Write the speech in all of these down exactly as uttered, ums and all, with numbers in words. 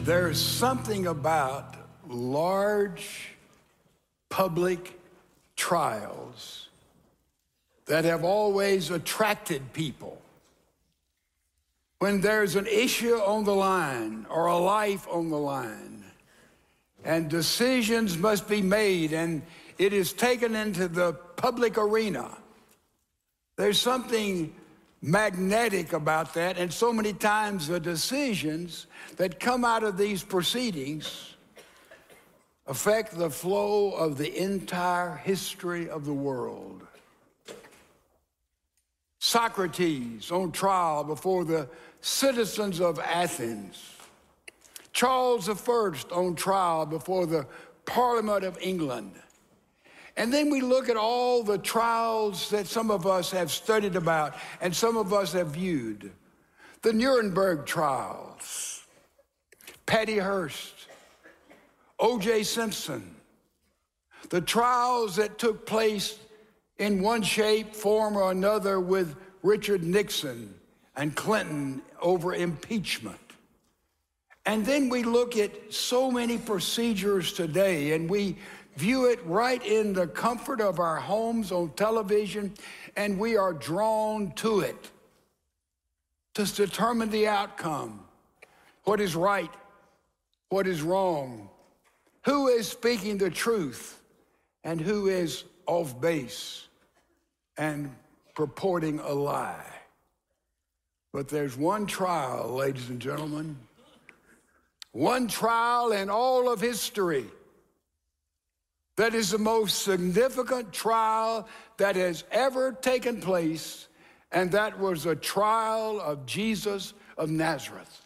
There's something about large public trials that have always attracted people. When there's an issue on the line or a life on the line, and decisions must be made, and it is taken into the public arena, there's something magnetic about that, and so many times the decisions that come out of these proceedings affect the flow of the entire history of the world. Socrates on trial before the citizens of Athens. Charles the First on trial before the Parliament of England. And then we look at all the trials that some of us have studied about and some of us have viewed. The Nuremberg trials, Patty Hearst, O J Simpson, the trials that took place in one shape, form, or another with Richard Nixon and Clinton over impeachment. And then we look at so many procedures today, and we view it right in the comfort of our homes on television, and we are drawn to it to determine the outcome, what is right, what is wrong, who is speaking the truth, and who is off base and purporting a lie. But there's one trial, ladies and gentlemen, one trial in all of history that is the most significant trial that has ever taken place, and that was a trial of Jesus of Nazareth.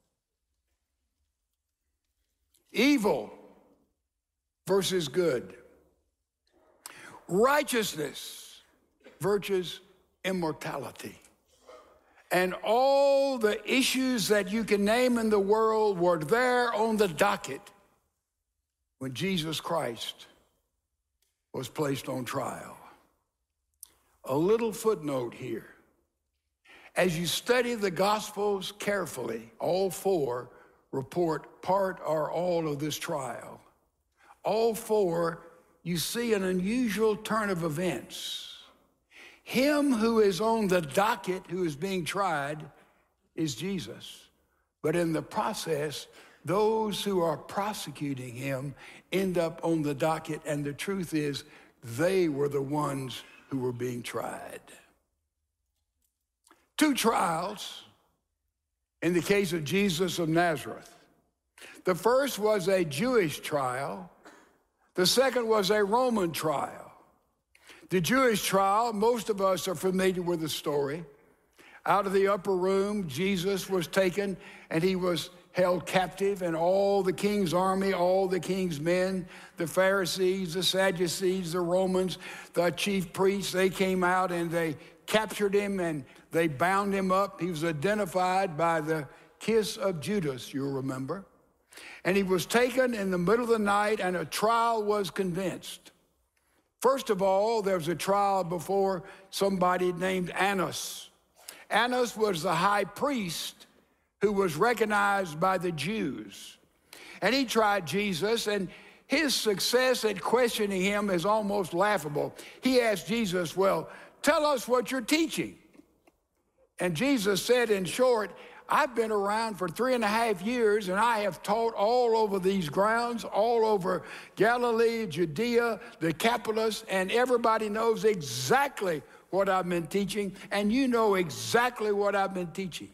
Evil versus good. Righteousness versus immortality. And all the issues that you can name in the world were there on the docket when Jesus Christ was placed on trial. A little footnote here. As you study the Gospels carefully, all four report part or all of this trial. All four, you see an unusual turn of events. Him who is on the docket, who is being tried, is Jesus. But in the process, those who are prosecuting him end up on the docket, and the truth is they were the ones who were being tried. Two trials in the case of Jesus of Nazareth. The first was a Jewish trial. The second was a Roman trial. The Jewish trial, most of us are familiar with the story. Out of the upper room, Jesus was taken and he was held captive, and all the king's army, all the king's men, the Pharisees, the Sadducees, the Romans, the chief priests, they came out and they captured him and they bound him up. He was identified by the kiss of Judas, you'll remember. And he was taken in the middle of the night, and a trial was commenced. First of all, there was a trial before somebody named Annas. Annas was the high priest who was recognized by the Jews. And he tried Jesus, and his success at questioning him is almost laughable. He asked Jesus, well, tell us what you're teaching. And Jesus said, in short, I've been around for three and a half years, and I have taught all over these grounds, all over Galilee, Judea, the Decapolis, and everybody knows exactly what I've been teaching, and you know exactly what I've been teaching.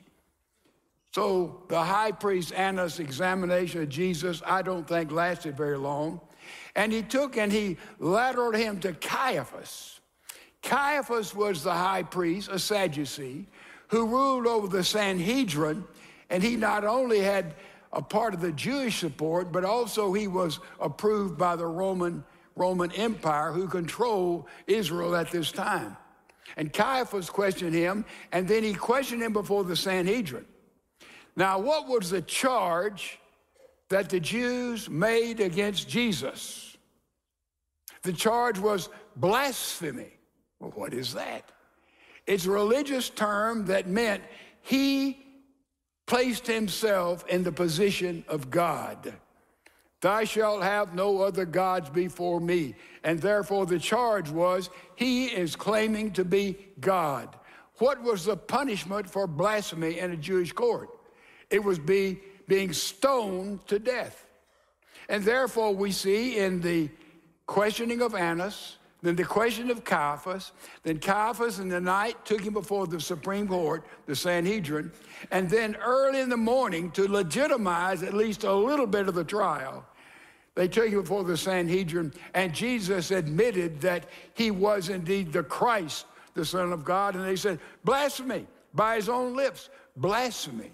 So the high priest Annas' examination of Jesus, I don't think lasted very long. And he took and he lateral him to Caiaphas. Caiaphas was the high priest, a Sadducee, who ruled over the Sanhedrin, and he not only had a part of the Jewish support, but also he was approved by the Roman, Roman Empire, who controlled Israel at this time. And Caiaphas questioned him, and then he questioned him before the Sanhedrin. Now, what was the charge that the Jews made against Jesus? The charge was blasphemy. Well, what is that? It's a religious term that meant he placed himself in the position of God. Thou shalt have no other gods before me. And therefore the charge was, he is claiming to be God. What was the punishment for blasphemy in a Jewish court? It was be, being stoned to death. And therefore we see in the questioning of Annas, then the question of Caiaphas, then Caiaphas in the night took him before the Supreme Court, the Sanhedrin, and then early in the morning to legitimize at least a little bit of the trial, they took him before the Sanhedrin, and Jesus admitted that he was indeed the Christ, the Son of God, and they said, blasphemy, by his own lips, blasphemy.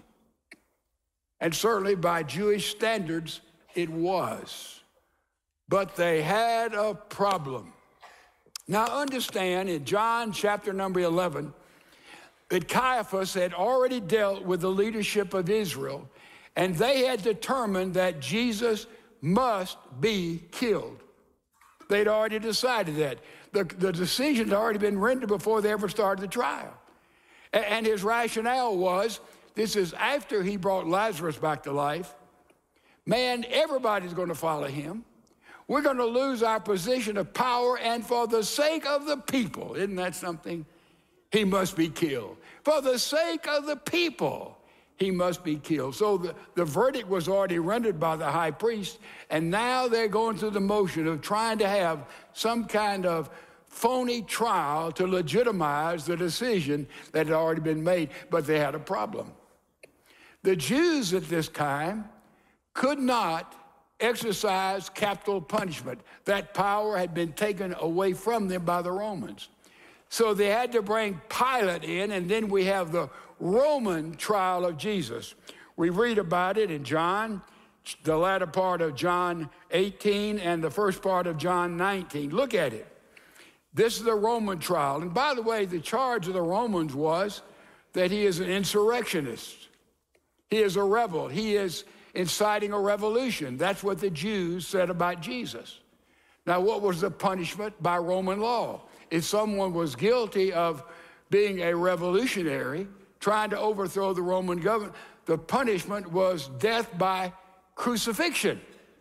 And certainly by Jewish standards, it was. But they had a problem. Now understand, in John chapter number eleven, that Caiaphas had already dealt with the leadership of Israel, and they had determined that Jesus must be killed. They'd already decided that. The, the decision had already been rendered before they ever started the trial. And his rationale was, this is after he brought Lazarus back to life. Man, everybody's going to follow him. We're going to lose our position of power, and for the sake of the people, isn't that something? He must be killed. For the sake of the people, he must be killed. So the, the verdict was already rendered by the high priest, and now they're going through the motion of trying to have some kind of phony trial to legitimize the decision that had already been made, but they had a problem. The Jews at this time could not exercise capital punishment. That power had been taken away from them by the Romans. So they had to bring Pilate in, and then we have the Roman trial of Jesus. We read about it in John, the latter part of John eighteen and the first part of John nineteen. Look at it. This is the Roman trial. And by the way, the charge of the Romans was that he is an insurrectionist. He is a rebel. He is inciting a revolution. That's what the Jews said about Jesus. Now, what was the punishment by Roman law? If someone was guilty of being a revolutionary, trying to overthrow the Roman government, the punishment was death by crucifixion.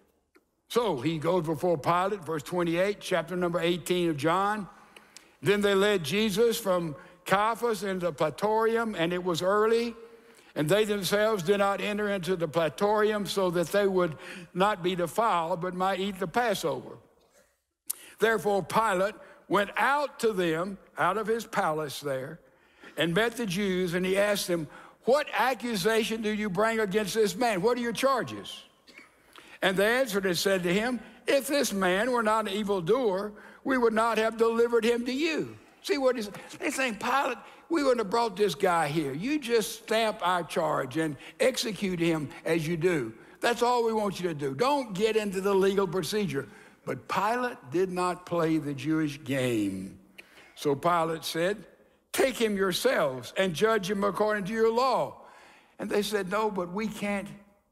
So he goes before Pilate, verse twenty-eight, chapter number eighteen of John. Then they led Jesus from Caiaphas into the Praetorium, and it was early. And they themselves did not enter into the Praetorium so that they would not be defiled, but might eat the Passover. Therefore Pilate went out to them, out of his palace there, and met the Jews, and he asked them, what accusation do you bring against this man? What are your charges? And they answered and said to him, if this man were not an evildoer, we would not have delivered him to you. See what is, they saying, Pilate, we wouldn't have brought this guy here. You just stamp our charge and execute him as you do. That's all we want you to do. Don't get into the legal procedure. But Pilate did not play the Jewish game. So Pilate said, take him yourselves and judge him according to your law. And they said, no, but we can't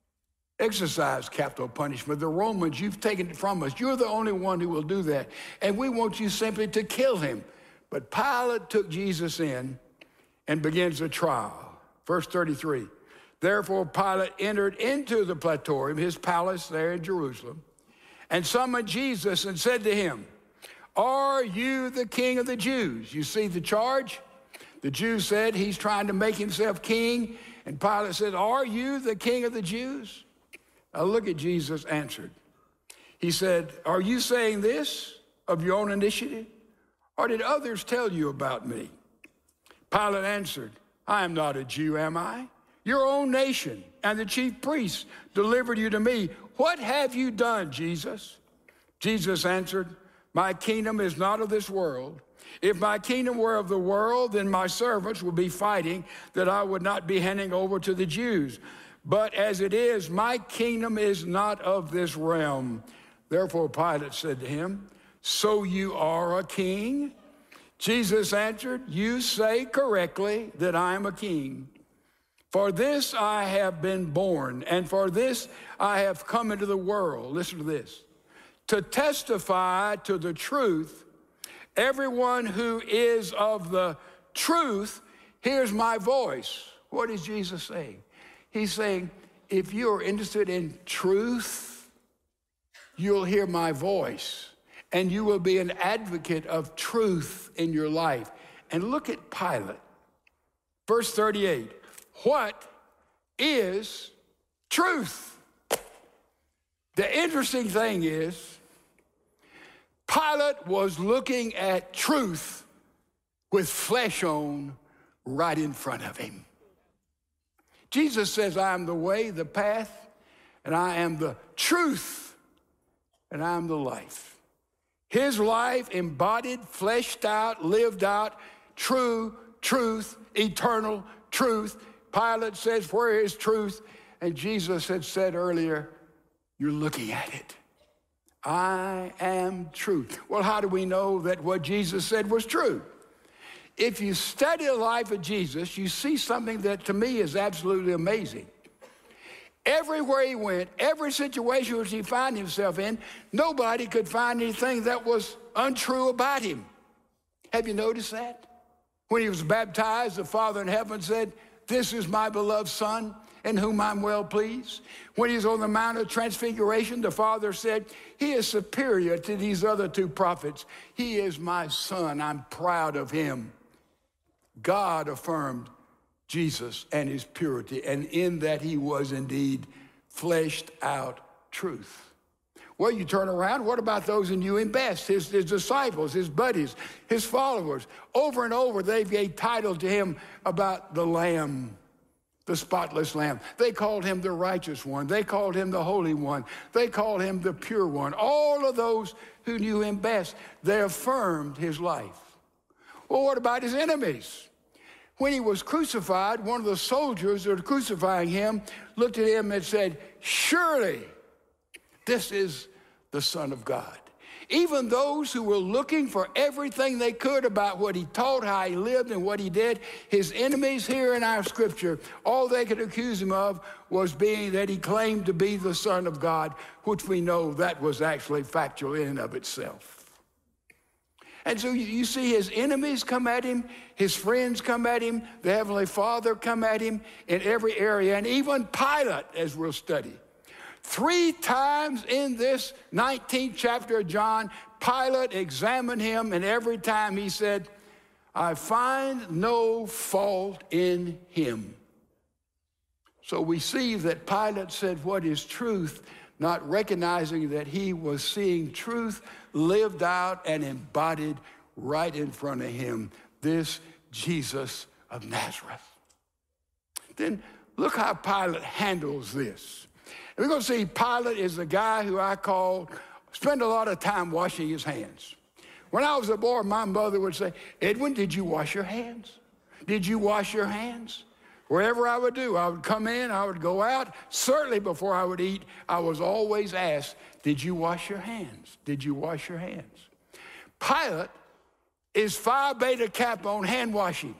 exercise capital punishment. The Romans, you've taken it from us. You're the only one who will do that. And we want you simply to kill him. But Pilate took Jesus in and begins the trial. Verse thirty-three, therefore Pilate entered into the Praetorium, his palace there in Jerusalem, and summoned Jesus and said to him, are you the king of the Jews? You see the charge? The Jews said he's trying to make himself king, and Pilate said, are you the king of the Jews? Now look at Jesus answered. He said, are you saying this of your own initiative, or did others tell you about me? Pilate answered, I am not a Jew, am I? Your own nation and the chief priests delivered you to me. What have you done, Jesus? Jesus answered, my kingdom is not of this world. If my kingdom were of the world, then my servants would be fighting that I would not be handing over to the Jews. But as it is, my kingdom is not of this realm. Therefore Pilate said to him, so you are a king? Jesus answered, you say correctly that I am a king. For this I have been born, and for this I have come into the world. Listen to this. To testify to the truth, everyone who is of the truth hears my voice. What is Jesus saying? He's saying, if you're interested in truth, you'll hear my voice, and you will be an advocate of truth in your life. And look at Pilate. Verse thirty-eight, what is truth? The interesting thing is, Pilate was looking at truth with flesh on right in front of him. Jesus says, I am the way, the path, and I am the truth, and I am the life. His life embodied, fleshed out, lived out, true truth, eternal truth. Pilate says, where is truth? And Jesus had said earlier, you're looking at it. I am truth. Well, how do we know that what Jesus said was true? If you study the life of Jesus, you see something that to me is absolutely amazing. Everywhere he went, every situation which he found himself in, nobody could find anything that was untrue about him. Have you noticed that? When he was baptized, the Father in heaven said, this is my beloved Son, in whom I'm well pleased. When he was on the Mount of Transfiguration, the Father said, he is superior to these other two prophets. He is my Son. I'm proud of him. God affirmed Jesus and his purity, and in that he was indeed fleshed out truth. Well, you turn around, what about those who knew him best? His, his disciples, his buddies, his followers. Over and over, they gave title to him about the Lamb, the spotless Lamb. They called him the righteous one. They called him the holy one. They called him the pure one. All of those who knew him best, they affirmed his life. Well, what about his enemies? When he was crucified, one of the soldiers that were crucifying him looked at him and said, surely this is the Son of God. Even those who were looking for everything they could about what he taught, how he lived, and what he did, his enemies here in our scripture, all they could accuse him of was being that he claimed to be the Son of God, which we know that was actually factual in and of itself. And so you see his enemies come at him, his friends come at him, the Heavenly Father come at him in every area, and even Pilate, as we'll study. Three times in this nineteenth chapter of John, Pilate examined him, and every time he said, I find no fault in him. So we see that Pilate said, what is truth? Not recognizing that he was seeing truth lived out and embodied right in front of him, this Jesus of Nazareth. Then look how Pilate handles this. And we're going to see Pilate is the guy who I call, spend a lot of time washing his hands. When I was a boy, my mother would say, Edwin, did you wash your hands? Did you wash your hands? Wherever I would do, I would come in, I would go out. Certainly before I would eat, I was always asked, did you wash your hands? Did you wash your hands? Pilate is Phi Beta Kappa on hand washing.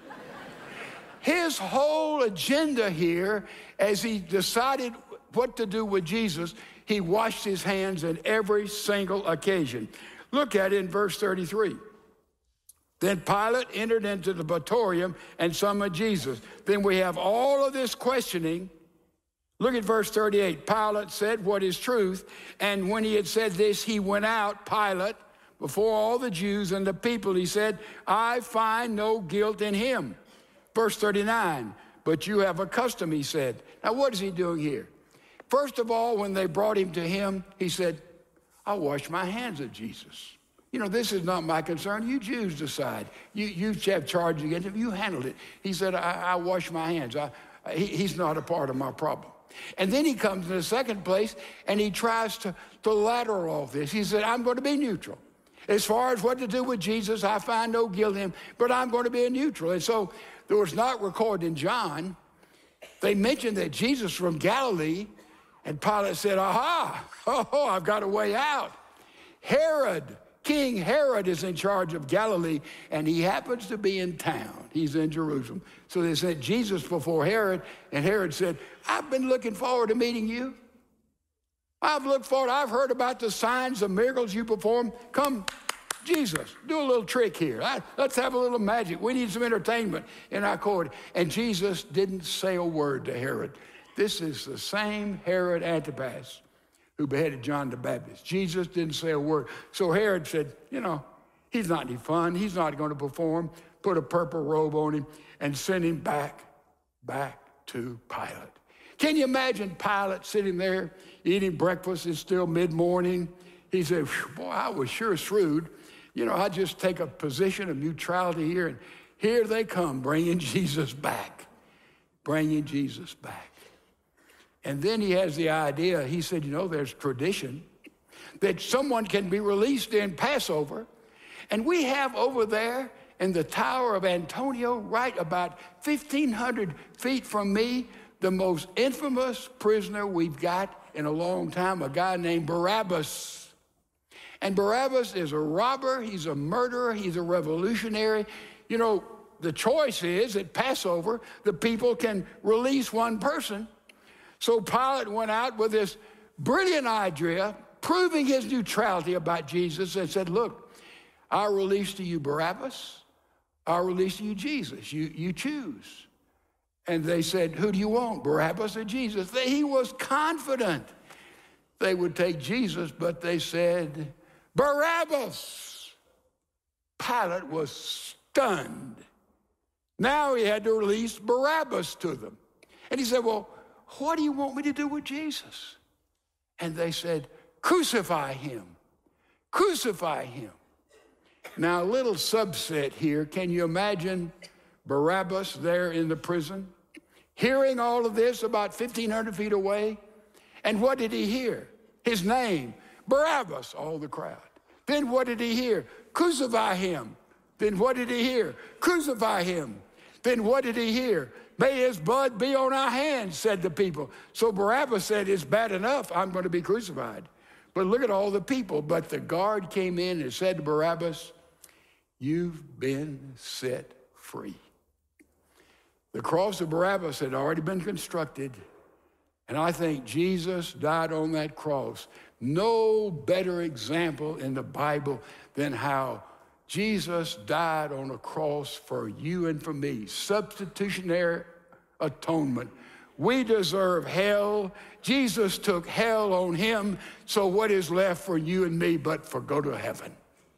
His whole agenda here, as he decided what to do with Jesus, he washed his hands on every single occasion. Look at it in verse thirty-three. Then Pilate entered into the praetorium and summoned Jesus. Then we have all of this questioning. Look at verse thirty-eight. Pilate said, what is truth? And when he had said this, he went out, Pilate, before all the Jews and the people. He said, I find no guilt in him. Verse thirty-nine, but you have a custom, he said. Now, what is he doing here? First of all, when they brought him to him, he said, I wash my hands of Jesus. You know, this is not my concern. You Jews decide. You, you have charge against him. You handled it. He said, I, I wash my hands. I, he, he's not a part of my problem. And then he comes in the second place, and he tries to, to lateral all this. He said, I'm going to be neutral. As far as what to do with Jesus, I find no guilt in him, but I'm going to be a neutral. And so there was not recorded in John. They mentioned that Jesus from Galilee, and Pilate said, aha, oh, I've got a way out. Herod, King Herod is in charge of Galilee, and he happens to be in town. He's in Jerusalem. So they sent Jesus before Herod, and Herod said, I've been looking forward to meeting you. I've looked forward. I've heard about the signs, the miracles you perform. Come, Jesus, do a little trick here. I, let's have a little magic. We need some entertainment in our court. And Jesus didn't say a word to Herod. This is the same Herod Antipas who beheaded John the Baptist. Jesus didn't say a word. So Herod said, you know, he's not any fun. He's not going to perform. Put a purple robe on him and send him back, back to Pilate. Can you imagine Pilate sitting there eating breakfast? It's still mid-morning. He said, boy, I was sure shrewd. You know, I just take a position of neutrality here, and here they come, bringing Jesus back, bringing Jesus back. And then he has the idea, he said, you know, there's tradition that someone can be released in Passover. And we have over there in the Tower of Antonio, right about fifteen hundred feet from me, the most infamous prisoner we've got in a long time, a guy named Barabbas. And Barabbas is a robber, he's a murderer, he's a revolutionary. You know, the choice is at Passover, the people can release one person. So Pilate went out with this brilliant idea, proving his neutrality about Jesus, and said, look, I'll release to you Barabbas, I'll release to you Jesus. You, you choose. And they said, who do you want, Barabbas or Jesus? He was confident they would take Jesus, but they said, Barabbas. Pilate was stunned. Now he had to release Barabbas to them. And he said, well, what do you want me to do with Jesus? And they said, crucify him. Crucify him. Now, a little subset here. Can you imagine Barabbas there in the prison, hearing all of this about fifteen hundred feet away? And what did he hear? His name, Barabbas, all the crowd. Then what did he hear? Crucify him. Then what did he hear? Crucify him. Then what did he hear? May his blood be on our hands, said the people. So Barabbas said, it's bad enough, I'm going to be crucified. But look at all the people. But the guard came in and said to Barabbas, you've been set free. The cross of Barabbas had already been constructed, and I think Jesus died on that cross. No better example in the Bible than how Jesus died on a cross for you and for me. Substitutionary atonement. We deserve hell. Jesus took hell on him. So what is left for you and me but for go to heaven?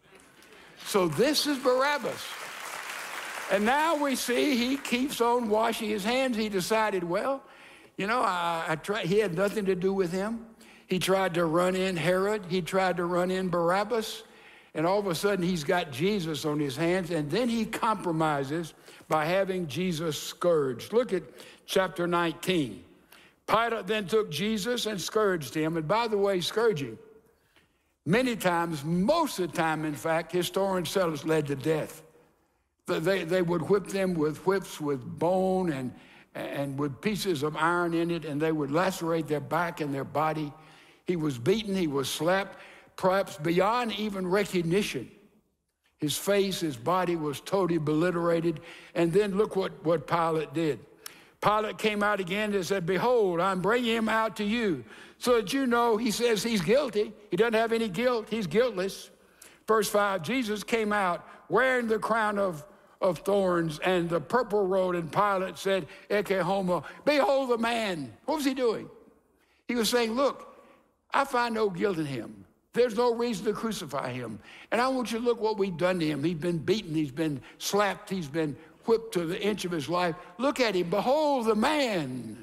So this is Barabbas. And now we see he keeps on washing his hands. He decided, well, you know, I, I tried, he had nothing to do with him. He tried to run in Herod. He tried to run in Barabbas. And all of a sudden, he's got Jesus on his hands, and then he compromises by having Jesus scourged. Look at chapter nineteen. Pilate then took Jesus and scourged him. And by the way, scourging, many times, most of the time, in fact, historians tell us led to death. They, they would whip them with whips with bone and, and with pieces of iron in it, and they would lacerate their back and their body. He was beaten, he was slapped, perhaps beyond even recognition. His face, his body was totally obliterated. And then look what, what Pilate did. Pilate came out again and said, behold, I'm bringing him out to you, so that you know, he says he's guilty. He doesn't have any guilt. He's guiltless. Verse five, Jesus came out wearing the crown of, of thorns and the purple robe, and Pilate said, Ecce homo, behold the man. What was he doing? He was saying, look, I find no guilt in him. There's no reason to crucify him. And I want you to look what we've done to him. He's been beaten. He's been slapped. He's been whipped to the inch of his life. Look at him. Behold the man.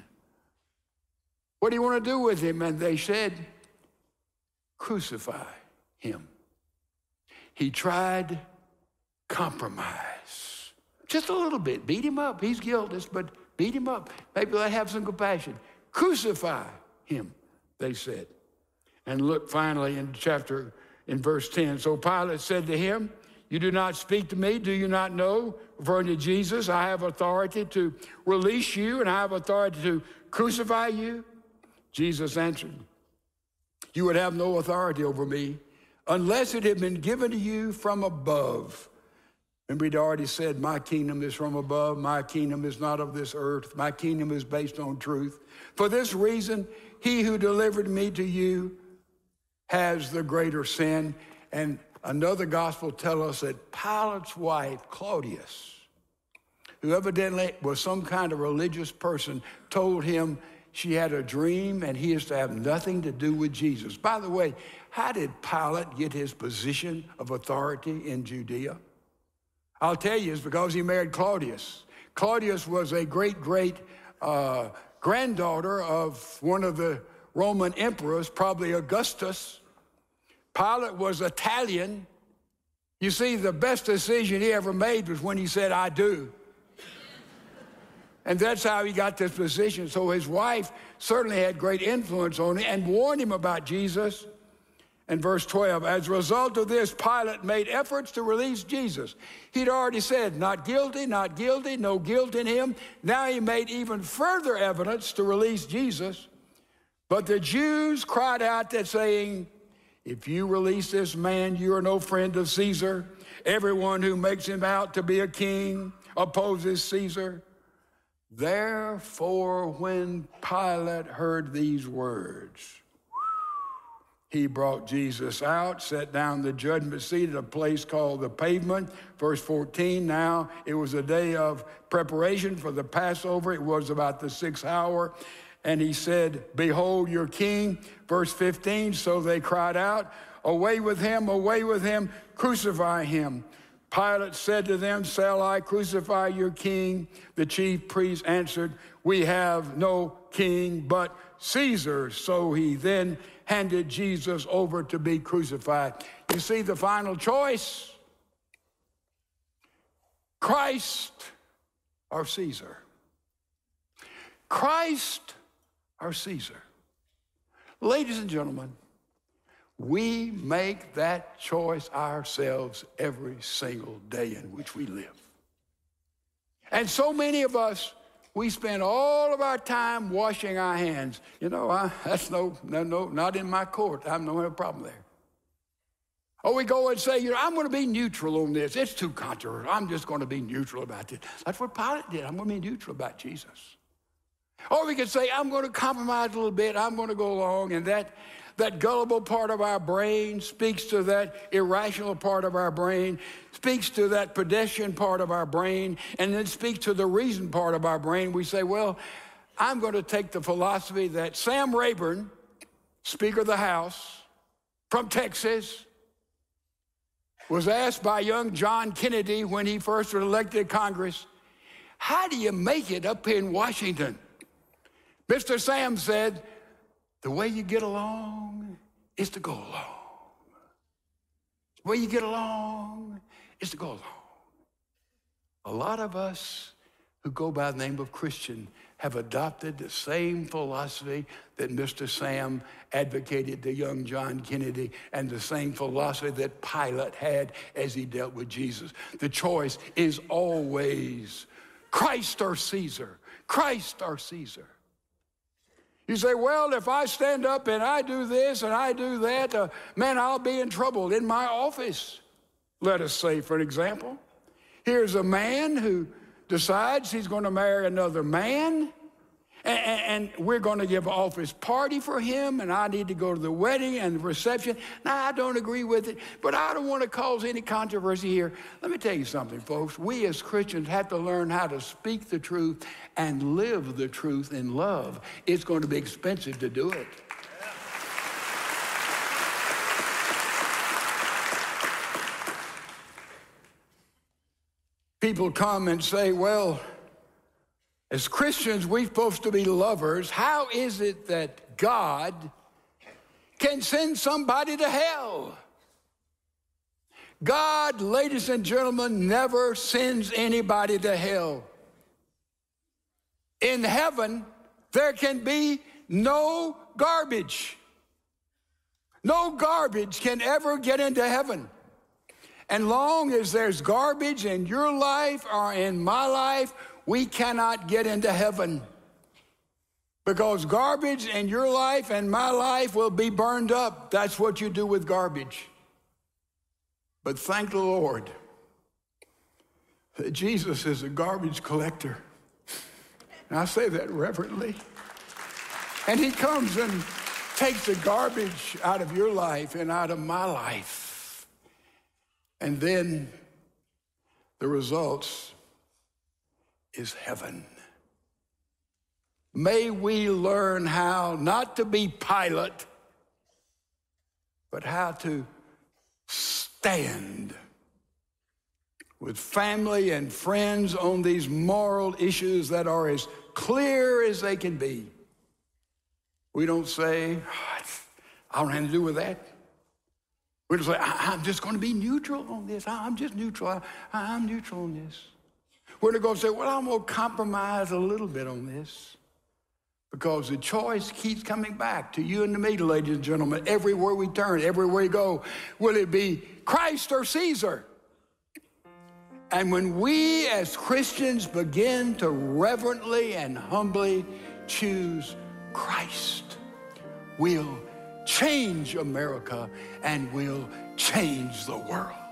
What do you want to do with him? And they said, crucify him. He tried compromise. Just a little bit. Beat him up. He's guiltless, but beat him up. Maybe they'll have some compassion. Crucify him, they said. And look finally in chapter, in verse ten. So Pilate said to him, you do not speak to me, do you not know? Referring to Jesus, I have authority to release you and I have authority to crucify you. Jesus answered, you would have no authority over me unless it had been given to you from above. And we'd already said, my kingdom is from above. My kingdom is not of this earth. My kingdom is based on truth. For this reason, he who delivered me to you has the greater sin. And another gospel tells us that Pilate's wife, Claudius, who evidently was some kind of religious person, told him she had a dream and he is to have nothing to do with Jesus. By the way, how did Pilate get his position of authority in Judea? I'll tell you, it's because he married Claudius. Claudius was a great, great uh, granddaughter of one of the Roman emperors, probably Augustus. Pilate was Italian. You see, the best decision he ever made was when he said, I do. And that's how he got this position. So his wife certainly had great influence on him and warned him about Jesus. And verse twelve, as a result of this, Pilate made efforts to release Jesus. He'd already said, not guilty, not guilty, no guilt in him. Now he made even further evidence to release Jesus. But the Jews cried out that saying, if you release this man, you are no friend of Caesar. Everyone who makes him out to be a king opposes Caesar. Therefore, when Pilate heard these words, he brought Jesus out, sat down the judgment seat at a place called the Pavement. Verse fourteen, now it was a day of preparation for the Passover. It was about the sixth hour. And he said, behold your king. Verse fifteen, so they cried out, away with him, away with him, crucify him. Pilate said to them, shall I crucify your king? The chief priests answered, we have no king but Caesar. So he then handed Jesus over to be crucified. You see the final choice? Christ or Caesar? Christ or Caesar? Ladies and gentlemen, we make that choice ourselves every single day in which we live. And so many of us, we spend all of our time washing our hands. You know, I, that's no, no, no, not in my court. I have no problem there. Or we go and say, you know, I'm going to be neutral on this. It's too controversial. I'm just going to be neutral about this. That's what Pilate did. I'm going to be neutral about Jesus. Or we could say, I'm going to compromise a little bit. I'm going to go along. And that, that gullible part of our brain speaks to that irrational part of our brain, speaks to that pedestrian part of our brain, and then speaks to the reason part of our brain. We say, well, I'm going to take the philosophy that Sam Rayburn, Speaker of the House from Texas, was asked by young John Kennedy when he first was elected to Congress, how do you make it up here in Washington? Mister Sam said, the way you get along is to go along. The way you get along is to go along. A lot of us who go by the name of Christian have adopted the same philosophy that Mister Sam advocated to young John Kennedy and the same philosophy that Pilate had as he dealt with Jesus. The choice is always Christ or Caesar, Christ or Caesar. You say, well, if I stand up and I do this and I do that, uh, man, I'll be in trouble in my office. Let us say, for example, here's a man who decides he's going to marry another man, and, and we're going to give an office party for him, and I need to go to the wedding and the reception. Now, I don't agree with it, but I don't want to cause any controversy here. Let me tell you something, folks. We as Christians have to learn how to speak the truth and live the truth in love. It's going to be expensive to do it. People come and say, well, as Christians, we're supposed to be lovers. How is it that God can send somebody to hell? God, ladies and gentlemen, never sends anybody to hell. In heaven, there can be no garbage. No garbage can ever get into heaven. And long as there's garbage in your life or in my life, we cannot get into heaven. Because garbage in your life and my life will be burned up. That's what you do with garbage. But thank the Lord that Jesus is a garbage collector. And I say that reverently. And he comes and takes the garbage out of your life and out of my life. And then the results is heaven. May we learn how not to be Pilate, but how to stand with family and friends on these moral issues that are as clear as they can be. We don't say, oh, I don't have to do with that. We don't say, I'm just going to be neutral on this. I'm just neutral. I'm neutral on this. We're not going to say, well, I'm going to compromise a little bit on this. Because the choice keeps coming back to you and to me, ladies and gentlemen, everywhere we turn, everywhere we go. Will it be Christ or Caesar? And when we as Christians begin to reverently and humbly choose Christ, we'll change America and we'll change the world.